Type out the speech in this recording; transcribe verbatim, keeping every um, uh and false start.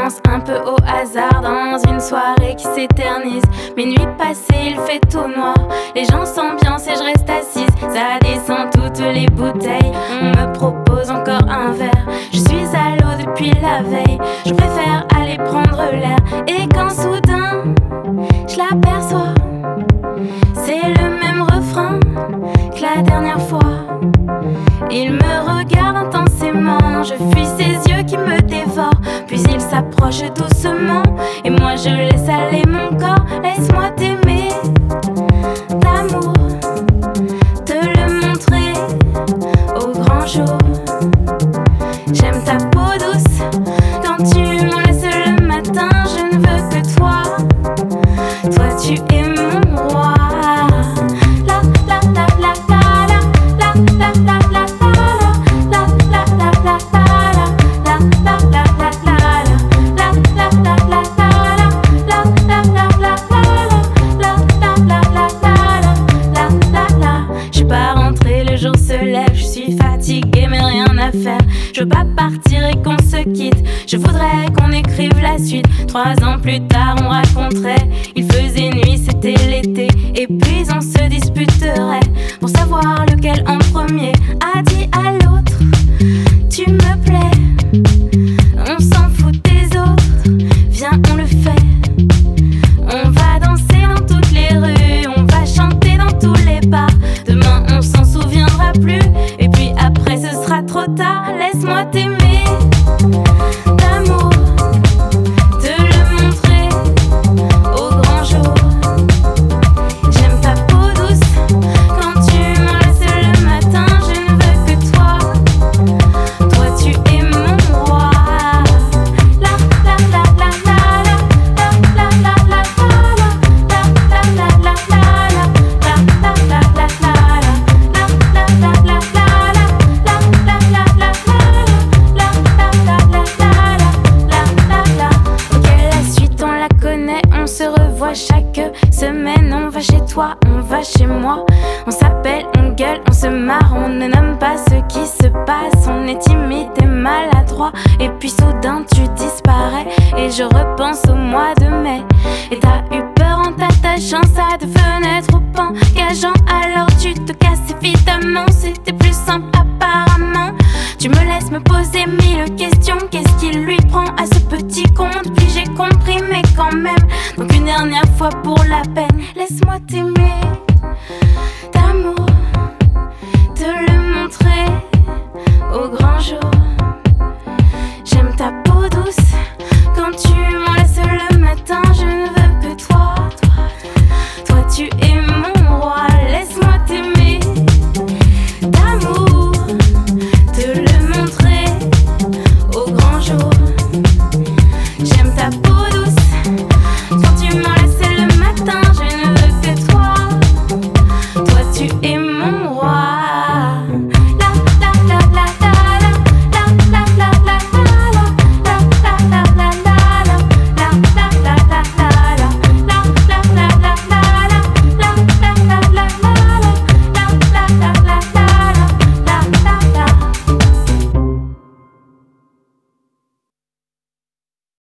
commence un peu au hasard dans une soirée qui s'éternise. Minuit passé, il fait tout noir. Les gens s'ambiancent et je reste assise. Ça descend toutes les bouteilles. On me propose encore un verre. Je suis à l'eau depuis la veille. Je préfère aller prendre l'air. Et quand soudain, je l'aperçois, c'est le même refrain que la dernière fois. Il me regarde intensément, je fuis ses yeux qui me dévorent. Puis il s'approche doucement et moi je laisse aller mon corps. Laisse-moi t'aimer d'amour, te le montrer au grand jour. J'aime ta peau douce quand tu m'en laisses le matin. Je ne veux que toi, toi tu es mon roi. La la la la la la la la la la. Je veux pas partir et qu'on se quitte. Je voudrais qu'on écrive la suite. Trois ans plus tard on raconterait. Il faisait nuit, c'était l'été. Et puis on se disputerait pour savoir lequel en premier a dit à l'autre tu me plais. On s'en fout des autres, viens on le fait. On va danser dans toutes les rues, on va chanter dans tous les bars. Demain on s'en souviendra plus. Et puis après ce sera trop tard. Laisse-moi t'aimer d'amour, te le montrer au grand jour. J'aime ta peau douce quand tu m'en laisses le matin. Je ne veux que toi, toi tu es mon roi. La la la la la la la la la la la la la la la la la la la la. Chaque semaine on va chez toi, on va chez moi. On s'appelle, on gueule, on se marre. On ne nomme pas ce qui se passe. On est timide et maladroit. Et puis soudain tu disparais. Et je repense au mois de mai. Et t'as eu peur en t'attachant. Ça devenait trop engageant. Alors tu te casses évidemment. C'était plus simple apparemment. Tu me laisses me poser mille questions. Qu'est-ce qui lui prend à ce petit compte? Puis j'ai compris mais quand même. Donc une dernière fois pour la peine, laisse-moi t'aimer d'amour, te le montrer au grand jour. J'aime ta peau douce quand tu m'en laisses le matin. Je ne veux que toi, toi, toi tu es mon roi. Laisse-moi t'aimer d'amour, te le montrer au grand jour. J'aime ta peau douce